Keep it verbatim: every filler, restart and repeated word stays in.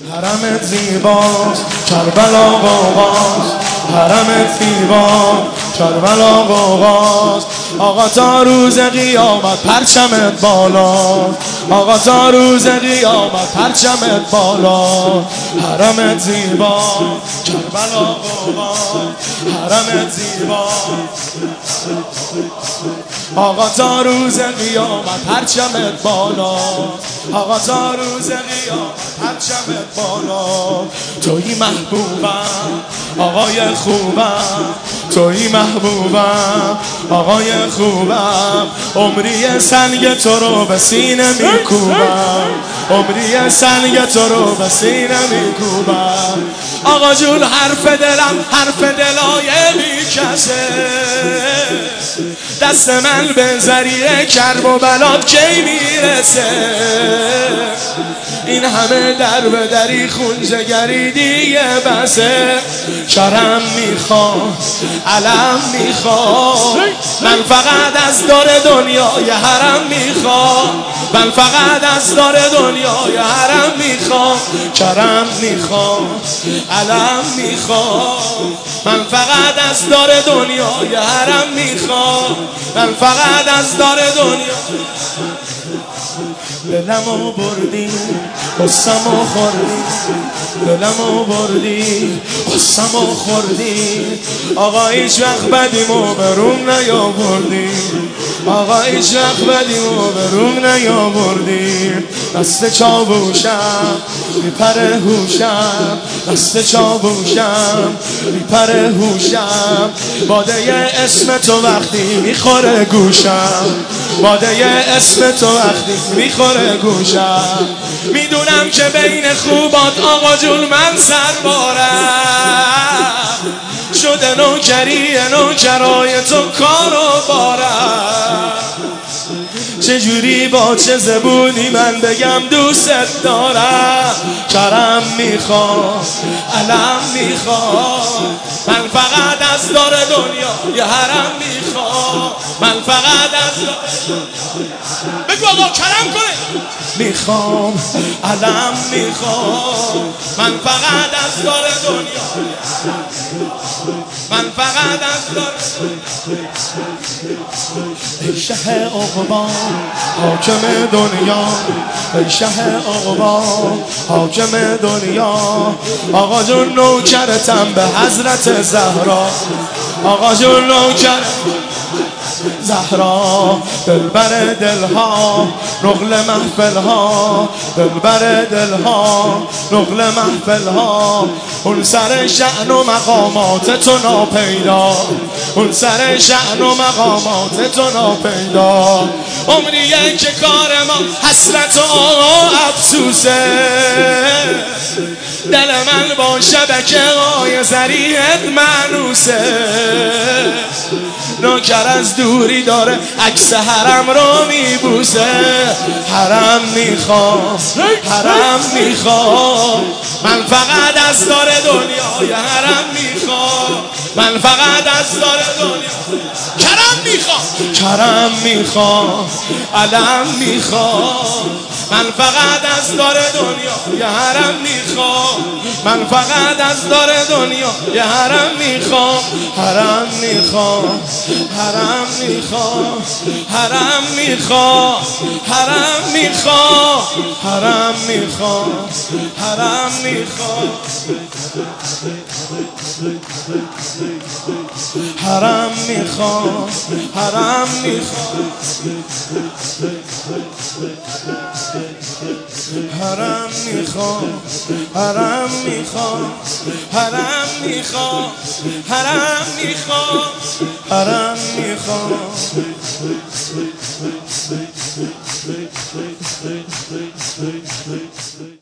حرمت زیباست کربلا قوقاست، حرمت زیباست کربلا قوقاست. آقا تا روز قیامت پرچمت بالاست، آقا تا روز قیامت پرچمت بالاست. حرمت زیباست کربلا قوقاست، حرمت زیباست آقا تا روز قیامت پرچمت بالاست، آقا تا روز قیامت پرچمت بالاست. توی محبوبم آقای خوبم، توی محبوبم آقای خوبم. عمری سنگ تو رو به سینه میکوبم، عمری سنگ تو رو به سینه میکوبم. آقا جون حرف دلم حرف دلای بی کسه، دست من به ذریعه کرب و بلات کی میرسه. این همه در به دری خون جگری دیگه بسه. کرم میخوام علم میخوام، من فقط از دار دنیای حرم میخوام، من فقط از دار دنیای حرم میخوام. کرم میخوام علم میخوام، من فقط از دار دنیای حرم میخوام، من فقط از دار دنیا. دلمو بردی قصمو خوردی، دلمو بردی قصمو خوردی. آقا هیچ وقت بدیمو به روم نیاوردی، آقا هیچ وقت بدیمو به روم نیاوردی. دست چاووشم میپر هوشم، دست چاووشم میپر هوشم. باده اسم تو وقتی میخوره گوشم، باده اسم تو وقتی میخوره گوشم. میدونم که بین خوبات آقا جون من سربارم، شده نوکری نوکرای تو کارو بارم. چجوری با چه زبونی من بگم دوست دارم. کرم میخوام علم میخوام، من فقط از دار دنیا یه حرم میخوام، من فقط از دار. بگو آقا کرم کنه. میخوام علم میخوام، من فقط از دار دنیا، من فقط از دار. ای شه عقبا حاکم دنیا، ای شه عقبا حاکم دنیا. آقا جون نوکرتم به حضرت زهرا، آقا جون نوکر زهرا. دلبر دلها نقل محفلها، دلبر دلها نقل محفلها. اون سر شأن و مقامات تو ناپیدا، اون سر شأن و مقامات تو ناپیدا. عمریه که کار ما حسرت و افسوسه، دل من با شبکه های زریعت مانوسه. نوکر از دوری داره عکس حرم رو میبوسه. حرم میخوام حرم میخوام، من فقط از دار دنیای حرم میخوام، من فقط از دار دنیا. کرم میخوام کرم میخوام علم میخوام، من فقط از دار دنیا یه حرم میخوام، من فقط از دار دنیا یه حرم میخوام. حرم میخوام حرم میخوام حرم میخوام حرم میخوام حرم میخوام حرم میخوام حرم میخوام حرم میخوام حرم میخوام حرم میخوام حرم میخوام حرم میخوام حرم میخوام